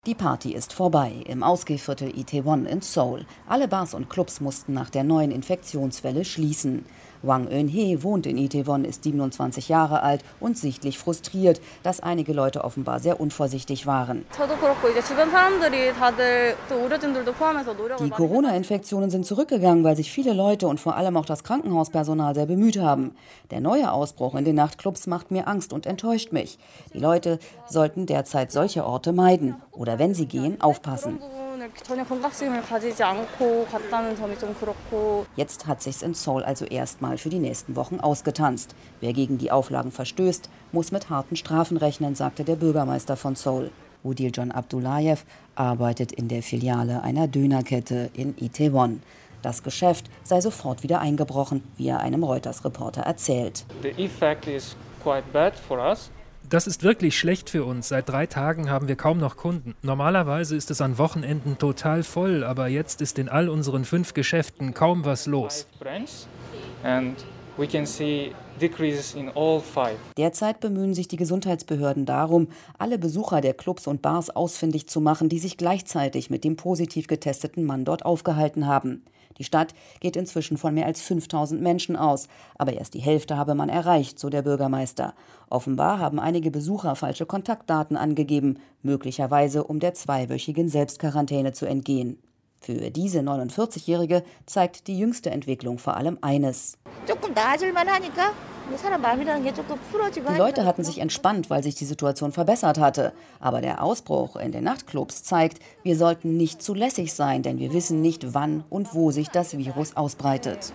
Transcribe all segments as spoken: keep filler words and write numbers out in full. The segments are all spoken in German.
Die Party ist vorbei im Ausgehviertel Itaewon in Seoul. Alle Bars und Clubs mussten nach der neuen Infektionswelle schließen. Wang Eun-hee wohnt in Itaewon, ist siebenundzwanzig Jahre alt und sichtlich frustriert, dass einige Leute offenbar sehr unvorsichtig waren. Die Corona-Infektionen sind zurückgegangen, weil sich viele Leute und vor allem auch das Krankenhauspersonal sehr bemüht haben. Der neue Ausbruch in den Nachtclubs macht mir Angst und enttäuscht mich. Die Leute sollten derzeit solche Orte meiden oder wenn sie gehen, aufpassen. Jetzt hat sich's in Seoul also erstmal für die nächsten Wochen ausgetanzt. Wer gegen die Auflagen verstößt, muss mit harten Strafen rechnen, sagte der Bürgermeister von Seoul. Odiljon Abdullayev arbeitet in der Filiale einer Dönerkette in Itaewon. Das Geschäft sei sofort wieder eingebrochen, wie er einem Reuters-Reporter erzählt. The effect is quite bad for us. Das ist wirklich schlecht für uns. Seit drei Tagen haben wir kaum noch Kunden. Normalerweise ist es an Wochenenden total voll, aber jetzt ist in all unseren fünf Geschäften kaum was los. Derzeit bemühen sich die Gesundheitsbehörden darum, alle Besucher der Clubs und Bars ausfindig zu machen, die sich gleichzeitig mit dem positiv getesteten Mann dort aufgehalten haben. Die Stadt geht inzwischen von mehr als fünftausend Menschen aus. Aber erst die Hälfte habe man erreicht, so der Bürgermeister. Offenbar haben einige Besucher falsche Kontaktdaten angegeben, möglicherweise um der zweiwöchigen Selbstquarantäne zu entgehen. Für diese neunundvierzigjährige zeigt die jüngste Entwicklung vor allem eines. Die Leute hatten sich entspannt, weil sich die Situation verbessert hatte. Aber der Ausbruch in den Nachtclubs zeigt, wir sollten nicht zu lässig sein, denn wir wissen nicht, wann und wo sich das Virus ausbreitet.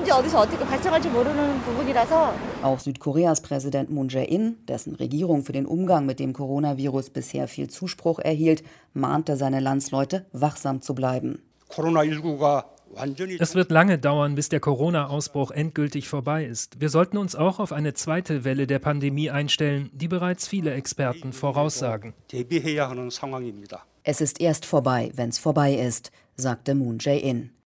Auch Südkoreas Präsident Moon Jae-in, dessen Regierung für den Umgang mit dem Coronavirus bisher viel Zuspruch erhielt, mahnte seine Landsleute, wachsam zu bleiben. Es wird lange dauern, bis der Corona-Ausbruch endgültig vorbei ist. Wir sollten uns auch auf eine zweite Welle der Pandemie einstellen, die bereits viele Experten voraussagen. Es ist erst vorbei, wenn's vorbei ist, sagte Moon Jae-in.